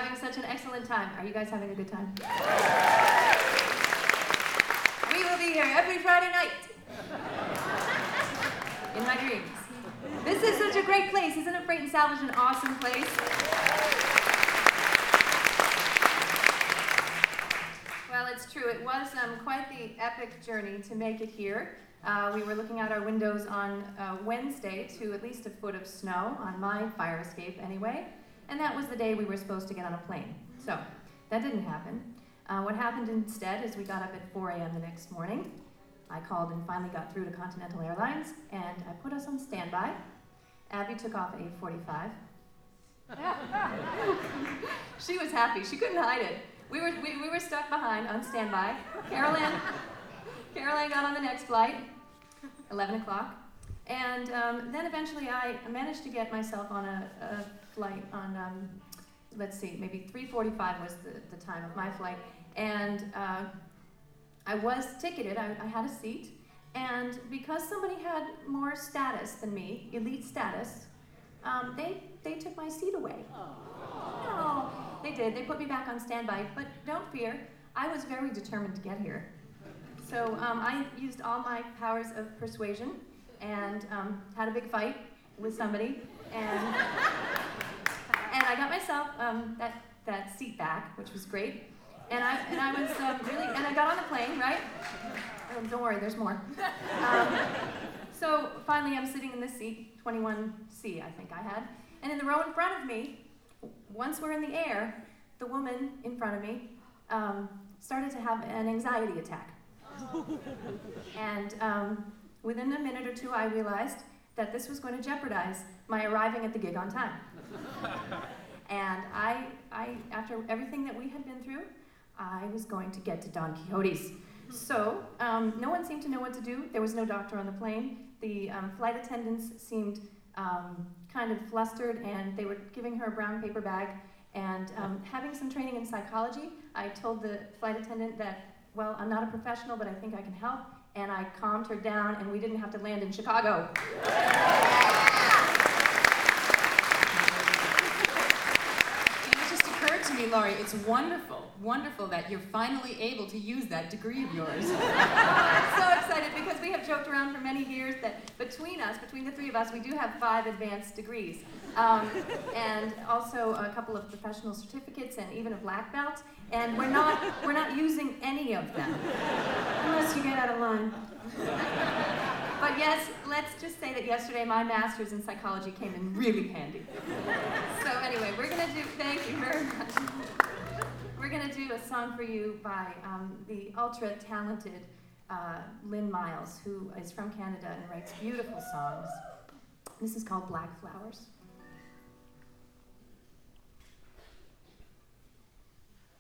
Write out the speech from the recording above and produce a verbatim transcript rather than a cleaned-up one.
having such an excellent time. Are you guys having a good time? We will be here every Friday night. In my dreams. This is such a great place. Isn't it Freight and Salvage an awesome place? Well, it's true. It was um, quite the epic journey to make it here. Uh, we were looking out our windows on uh, Wednesday to at least a foot of snow, on my fire escape anyway, and that was the day we were supposed to get on a plane. So, that didn't happen. Uh, what happened instead is we got up at four a.m. the next morning. I called and finally got through to Continental Airlines, and I put us on standby. Abby took off at eight forty-five. She was happy. She couldn't hide it. We were, we, we were stuck behind on standby. Carol Ann, Carol Ann got on the next flight, eleven o'clock. And um, then eventually I managed to get myself on a, a flight on, um, let's see, maybe three forty-five was the, the time of my flight. And uh, I was ticketed, I, I had a seat. And because somebody had more status than me, elite status, um, they, they took my seat away. No, they did. They put me back on standby. But don't fear, I was very determined to get here. So um, I used all my powers of persuasion and um, had a big fight with somebody. And, and I got myself um, that, that seat back, which was great. And I, and I was um, really, and I got on the plane, right? Oh, don't worry, there's more. Um, so finally I'm sitting in this seat, twenty-one C I think I had. And in the row in front of me, once we're in the air, the woman in front of me um, started to have an anxiety attack. And um, within a minute or two, I realized that this was going to jeopardize my arriving at the gig on time. And I, I, after everything that we had been through, I was going to get to Don Quixote's. So um, no one seemed to know what to do. There was no doctor on the plane. The um, flight attendants seemed um, kind of flustered, and they were giving her a brown paper bag. And um, having some training in psychology, I told the flight attendant that, well, I'm not a professional, but I think I can help. And I calmed her down, and we didn't have to land in Chicago. It just occurred to me, Laurie, it's wonderful, wonderful that you're finally able to use that degree of yours. I'm so excited because we have joked around for many years that between us, between the three of us, we do have five advanced degrees. Um, and also a couple of professional certificates and even a black belt. And we're not, we're not using any of them. Unless you get out of line. But yes, let's just say that yesterday my master's in psychology came in really handy. So anyway, we're gonna do, thank you very much. We're gonna do a song for you by um, the ultra-talented uh, Lynn Miles, who is from Canada and writes beautiful songs. This is called Black Flowers.